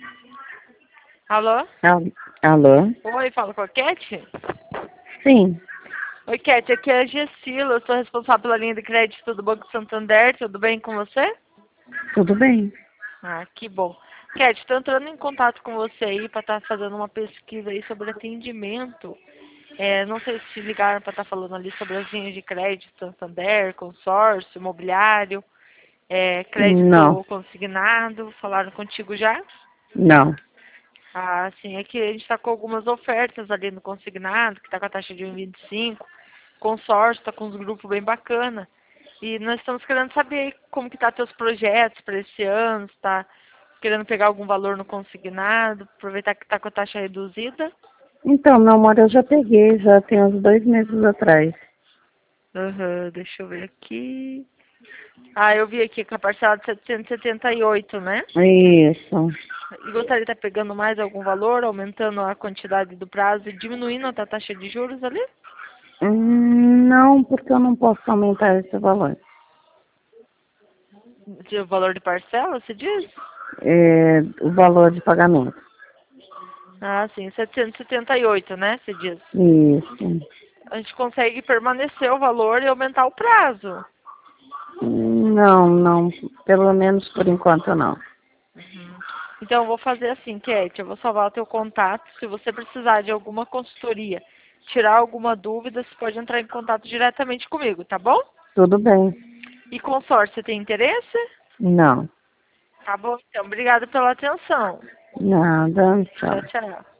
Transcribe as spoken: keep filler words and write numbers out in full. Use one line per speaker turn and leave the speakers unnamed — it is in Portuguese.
Alô?
Al- Alô?
Oi, fala com a Cat?
Sim,
Oi, Cat, aqui é a Gessila, eu sou responsável pela linha de crédito do Banco Santander, tudo bem com você?
tudo bem.
Ah, que bom. Cat, estou entrando em contato com você aí para estar fazendo uma pesquisa aí sobre atendimento. É, não sei se te ligaram para estar falando ali sobre as linhas de crédito, Santander, consórcio, imobiliário, é,
Não,
crédito consignado, falaram contigo já?
não.
Ah, sim, é que a gente está com algumas ofertas ali no consignado, que está com a taxa de um vírgula vinte e cinco, consórcio está com uns grupos bem bacana. E nós estamos querendo saber como que tá teus projetos para esse ano, se tá querendo pegar algum valor no consignado, aproveitar que está com a taxa reduzida.
Então, meu amor, eu já peguei, já tem uns dois meses atrás.
Aham, deixa eu ver aqui. Ah, eu vi aqui com a parcela de setecentos e setenta e oito, né?
Isso.
E gostaria de estar pegando mais algum valor, aumentando a quantidade do prazo e diminuindo a taxa de juros ali?
Hum, não, porque eu não posso aumentar esse valor.
De valor de parcela, você diz?
É, o valor de pagamento.
Ah, sim, setecentos e setenta e oito, né? Você diz.
Isso.
A gente consegue permanecer o valor e aumentar o prazo.
Hum, Não, não. Pelo menos por enquanto não.
Uhum. Então, eu vou fazer assim, Kate, eu vou salvar o teu contato. Se você precisar de alguma consultoria, tirar alguma dúvida, você pode entrar em contato diretamente comigo, tá bom?
Tudo bem.
E consórcio, você tem interesse?
Não.
Tá bom, então. Obrigada pela atenção.
Nada.
Tchau,
Tchau.
tchau.